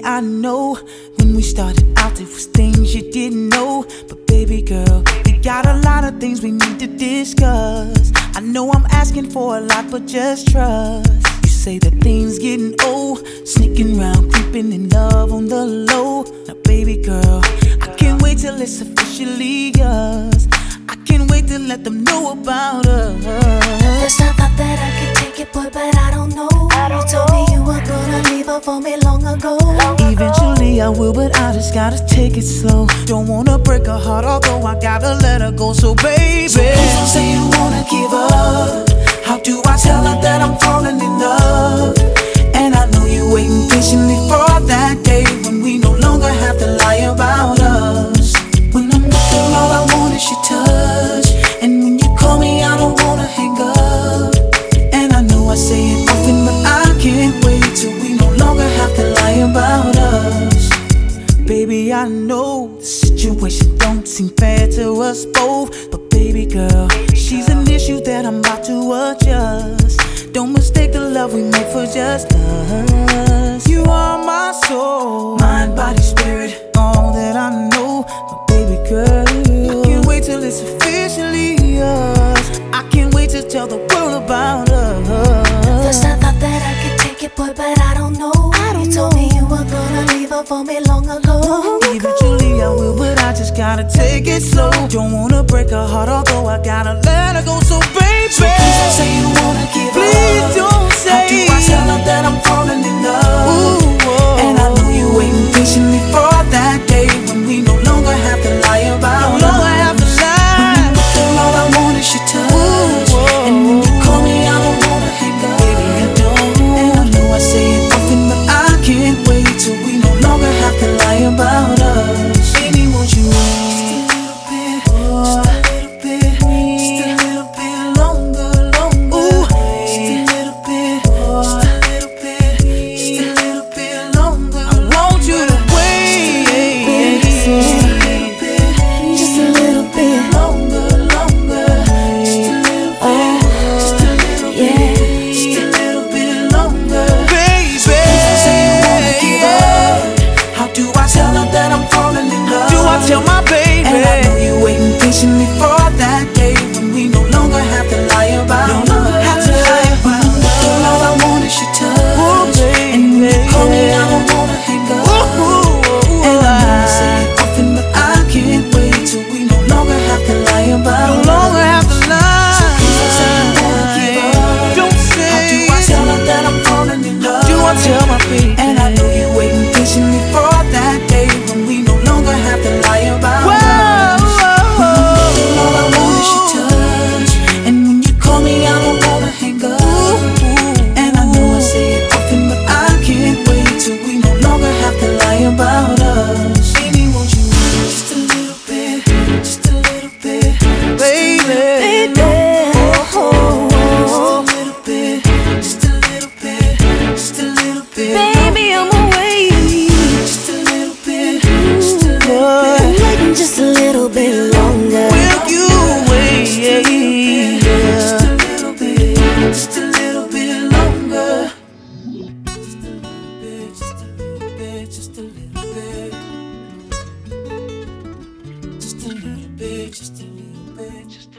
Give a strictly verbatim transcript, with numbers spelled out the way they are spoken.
I know when we started out there was things you didn't know. But baby girl, we got a lot of things we need to discuss. I know I'm asking for a lot, but just trust. You say that things getting old, sneaking around, creeping in love on the low. Now baby girl, I can't wait till it's officially yours. I can't wait to let them know about us. First I thought that I could take it, boy, but I don't know. You told me you were gonna leave her for me long ago. Eventually I will, but I just gotta take it slow. Don't wanna break her heart, although I gotta let her go. So baby, so please don't say you wanna give up. How do I tell her that I'm falling in love? And I know you waiting patiently for that day when we no longer have to lie about us. When I'm with her, all I want is your touch. And when you call me, I don't wanna hang up. And I know I say it often, but I can't wait till we no longer have to lie about us. Baby, I know the situation don't seem fair to us both, but baby girl, she's an issue that I'm about to adjust. Don't mistake the love we make for just us. You are my soul, mind, body, spirit, all that I know. But baby girl, I can't wait till it's officially yours. I can't wait to tell the world about us. First I thought that I could take it, boy, but I don't know. I don't you told know. me you were gonna leave her for me long ago. Eventually I will, but I just gotta take it slow. Don't wanna break her heart, although I gotta let her go. So baby, so please don't say you wanna give please up. Don't say. How do I tell her that I'm falling in love? Ooh, oh, and I know you waiting patiently for that day when we no longer have to lie about no longer have to lie. When you're there, all I want is your touch. Ooh, oh, and when you call me, I don't wanna hang up. Baby, I don't. And I know I say it often, but I can't wait till we no longer have to lie about us. Baby, won't you wait just a little bit, just a little bit, just a little bit longer, longer. Ooh, just a little bit, just a little bit, just a little bit longer. I want you to wait just a little bit, just a little bit longer, longer. Just a little bit, just a little bit, just a little bit longer. Baby, please say you wanna give up. How do I tell her that I'm falling in love? Do I tell my baby? And I know you waiting patiently for that day when we no longer have to lie about no longer have to lie about love. All I want is your touch. Ooh, baby. And when you call me, I don't wanna hang up. Ooh, ooh, and I know I say it often, but I can't wait till we no longer have to lie about no longer have to lie. So please don't say you wanna give up. Don't say. How do I tell her that I'm falling in love? Do I tell my baby? And I know you waiting patiently for that day when we no longer have to lie about love. All I want is your touch. And when you call me, I don't wanna hang up. And I know I say it often, but I can't wait till we no longer have to lie about us. Baby, won't you wait just a little bit, just a little bit, baby, baby. Oh, oh, oh. Just a little bit, just a little bit, just a little bit. Baby, I'm away. Just a little bit, just a little bit. I'm waiting just a little bit longer. Will you wait? Just a little bit, just a little bit longer. Just a little bit, just a little bit, just a little bit. Just a little bit, just a little bit, just